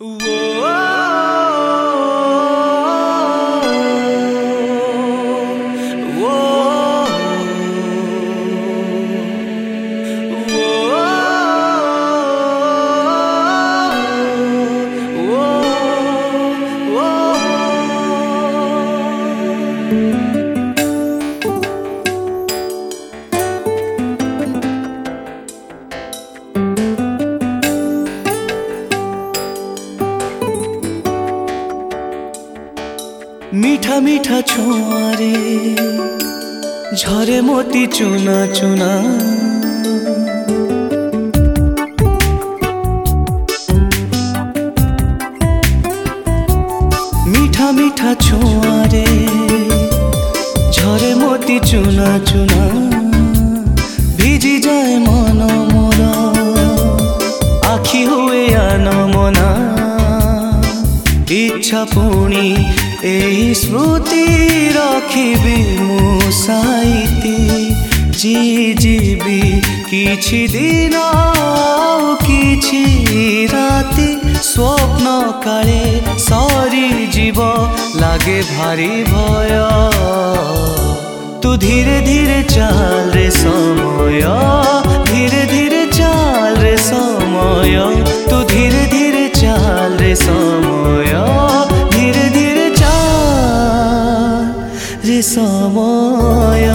मीठा मीठा छोरे झरे मोती चुना चुना मीठा मीठा छोरे झरे मोती चुना चुना भिजी जाए मन मोर आखि हुए आनमना इच्छा पुणी एही स्मृति रखिबी मु साइती जी जीवी किछि दिन किछि राति स्वप्न काले सरी जीव लागे भारी भय तू धीरे धीरे चाल रे समय धीरे धीरे चाल रे समय तू धीरे धीरे चाल रे समय धीरे धीरे रे समय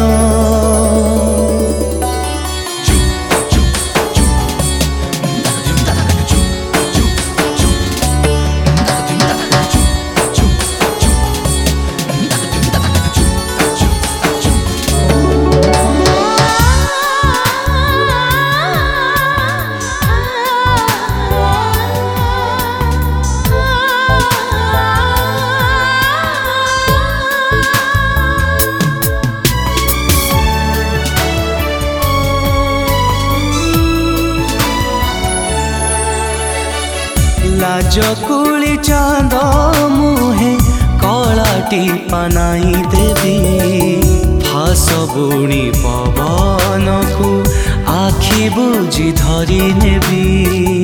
लाजकुली चांद मुहे कलाटी पानाई देवी फास बुणी पवन को आखि बुझी धरी नेबी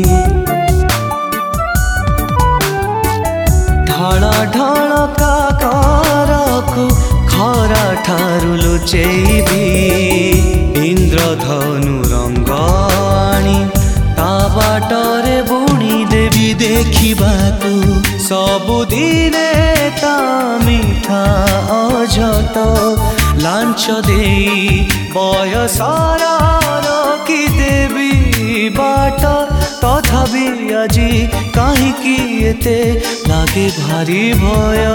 ढल ढल काकर को खरा ठारू लुचेबी इंद्रधनु रंग आनी ता बाटरे बुणी देवी देखिबाकू सबुदिने ता मिठा अझट लांच देई बयसर रखी देवी बाट तथापि आजी काहींकि एते लागे भारी भय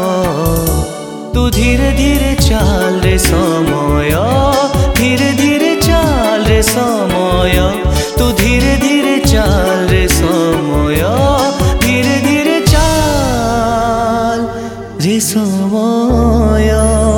तू धीरे धीरे चाल रे समय धीरे धीरे चाल रे समय तू धीरे धीरे चाल रे समय धीरे धीरे चाल रे समय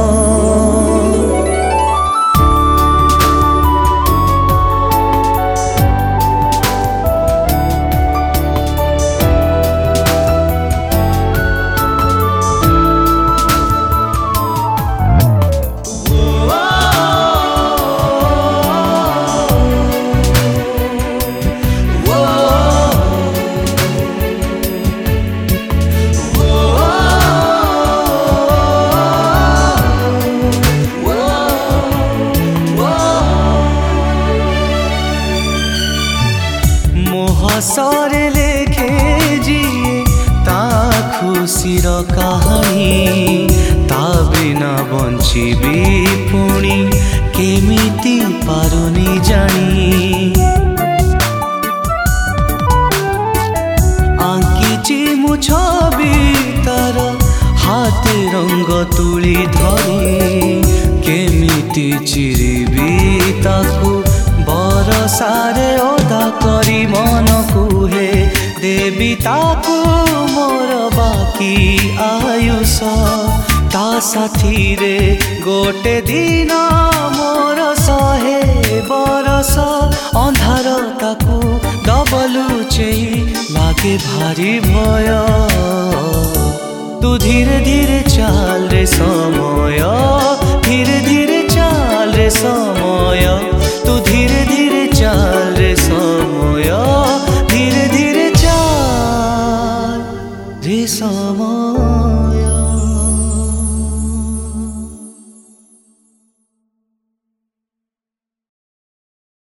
हसरे लेखे जी ता खुशीर कहानी ता बिना बंचिबी पुणी केमिति पारुनी जानी आंकिची मु छवि तार हाथे रंग तुली धरी केमिति चिरिबी ताकू बरसारे ओदा करी मन कुहे देवी ताकू मोर बाकी आयुष ता साथी रे गोटे दिन मोर 100 बरस अंधार ताकू दबलु चेई लागे भारी भय तू धीरे धीरे चाल रे समय धीरे धीरे चाल रे समय तू धीरे धीरे चाल रे समय धीरे धीरे चाल সময়